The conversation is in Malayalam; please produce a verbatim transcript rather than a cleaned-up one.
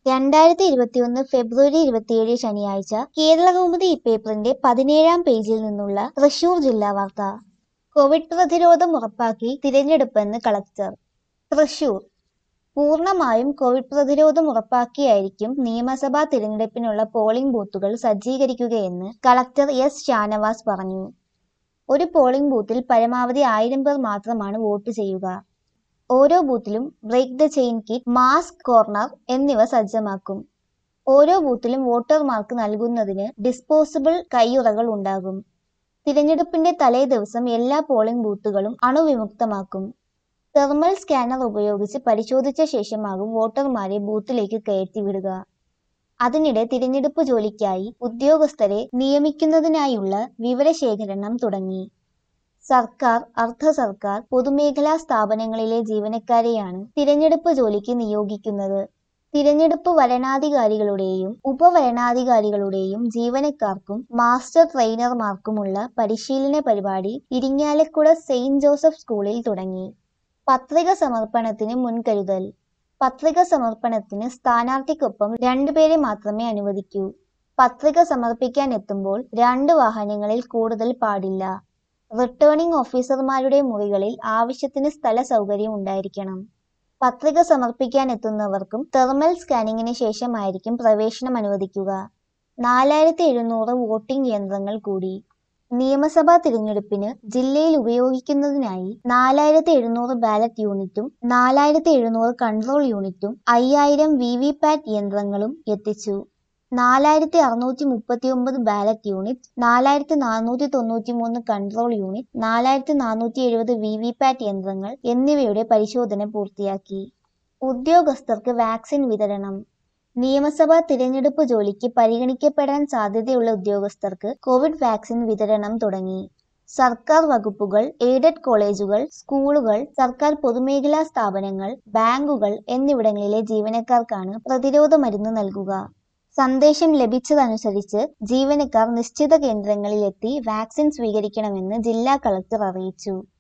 രണ്ടായിരത്തി ഇരുപത്തിയൊന്ന് ഫെബ്രുവരി ഇരുപത്തിയേഴ് ശനിയാഴ്ച കേരളകൗമുദി ഇപ്പേപ്പറിന്റെ പതിനേഴാം പേജിൽ നിന്നുള്ള തൃശൂർ ജില്ലാ വാർത്ത. കോവിഡ് പ്രതിരോധം ഉറപ്പാക്കി തിരഞ്ഞെടുപ്പെന്ന് കളക്ടർ. തൃശൂർ. പൂർണ്ണമായും കോവിഡ് പ്രതിരോധം ഉറപ്പാക്കിയായിരിക്കും നിയമസഭാ തിരഞ്ഞെടുപ്പിനുള്ള പോളിംഗ് ബൂത്തുകൾ സജ്ജീകരിക്കുകയെന്ന് കളക്ടർ എസ് ഷാനവാസ് പറഞ്ഞു. ഒരു പോളിംഗ് ബൂത്തിൽ പരമാവധി ആയിരം പേർ മാത്രമാണ് വോട്ട് ചെയ്യുക. ഓരോ ബൂത്തിലും break the chain kit, mask, corner എന്നിവ സജ്ജമാക്കും. ഓരോ ബൂത്തിലും വോട്ടർമാർക്ക് നൽകുന്നതിന് ഡിസ്പോസിബിൾ കൈയുറകൾ ഉണ്ടാകും. തിരഞ്ഞെടുപ്പിന്റെ തലേ ദിവസം എല്ലാ പോളിംഗ് ബൂത്തുകളും അണുവിമുക്തമാക്കും. തെർമൽ സ്കാനർ ഉപയോഗിച്ച് പരിശോധിച്ച ശേഷമാകും വോട്ടർമാരെ ബൂത്തിലേക്ക് കയറ്റിവിടുക. അതിനിടെ തിരഞ്ഞെടുപ്പ് ജോലിക്കായി ഉദ്യോഗസ്ഥരെ നിയമിക്കുന്നതിനായുള്ള വിവരശേഖരണം തുടങ്ങി. സർക്കാർ, അർദ്ധ സർക്കാർ, പൊതുമേഖലാ സ്ഥാപനങ്ങളിലെ ജീവനക്കാരെയാണ് തിരഞ്ഞെടുപ്പ് ജോലിക്ക് നിയോഗിക്കുന്നത്. തിരഞ്ഞെടുപ്പ് വരണാധികാരികളുടെയും ഉപവരണാധികാരികളുടെയും ജീവനക്കാർക്കും മാസ്റ്റർ ട്രെയിനർമാർക്കുമുള്ള പരിശീലന പരിപാടി ഇരിങ്ങാലക്കുട സെയിന്റ് ജോസഫ് സ്കൂളിൽ തുടങ്ങി. പത്രിക സമർപ്പണത്തിന് മുൻകരുതൽ. പത്രിക സമർപ്പണത്തിന് സ്ഥാനാർത്ഥിക്കൊപ്പം രണ്ടുപേരെ മാത്രമേ അനുവദിക്കൂ. പത്രിക സമർപ്പിക്കാൻ എത്തുമ്പോൾ രണ്ട് വാഹനങ്ങളിൽ കൂടുതൽ പാടില്ല. റിട്ടേണിംഗ് ഓഫീസർമാരുടെ മുറികളിൽ ആവശ്യത്തിന് സ്ഥല സൗകര്യം ഉണ്ടായിരിക്കണം. പത്രിക സമർപ്പിക്കാൻ എത്തുന്നവർക്കും തെർമൽ സ്കാനിങ്ങിന് ശേഷമായിരിക്കും പ്രവേശനം അനുവദിക്കുക. നാലായിരത്തി എഴുന്നൂറ് വോട്ടിംഗ് യന്ത്രങ്ങൾ കൂടി. നിയമസഭാ തിരഞ്ഞെടുപ്പിന് ജില്ലയിൽ ഉപയോഗിക്കുന്നതിനായി നാലായിരത്തി എഴുന്നൂറ് ബാലറ്റ് യൂണിറ്റും നാലായിരത്തി എഴുന്നൂറ് കൺട്രോൾ യൂണിറ്റും അയ്യായിരം വി വി പാറ്റ് യന്ത്രങ്ങളും എത്തിച്ചു. നാലായിരത്തി അറുന്നൂറ്റി മുപ്പത്തി ഒമ്പത് ബാലറ്റ് യൂണിറ്റ്, നാലായിരത്തി നാനൂറ്റി തൊണ്ണൂറ്റി മൂന്ന് കൺട്രോൾ യൂണിറ്റ്, നാലായിരത്തി നാനൂറ്റി എഴുപത് വി വി പാറ്റ് യന്ത്രങ്ങൾ എന്നിവയുടെ പരിശോധന പൂർത്തിയാക്കി. ഉദ്യോഗസ്ഥർക്ക് വാക്സിൻ വിതരണം. നിയമസഭാ തിരഞ്ഞെടുപ്പ് ജോലിക്ക് പരിഗണിക്കപ്പെടാൻ സാധ്യതയുള്ള ഉദ്യോഗസ്ഥർക്ക് കോവിഡ് വാക്സിൻ വിതരണം തുടങ്ങി. സർക്കാർ വകുപ്പുകൾ, എയ്ഡഡ് കോളേജുകൾ, സ്കൂളുകൾ, സർക്കാർ പൊതുമേഖലാ സ്ഥാപനങ്ങൾ, ബാങ്കുകൾ എന്നിവിടങ്ങളിലെ ജീവനക്കാർക്കാണ് പ്രതിരോധ മരുന്ന് നൽകുക. സന്ദേശം ലഭിച്ചതനുസരിച്ച് ജീവനക്കാർ നിശ്ചിത കേന്ദ്രങ്ങളിലെത്തി വാക്സിൻ സ്വീകരിക്കണമെന്ന് ജില്ലാ കളക്ടർ അറിയിച്ചു.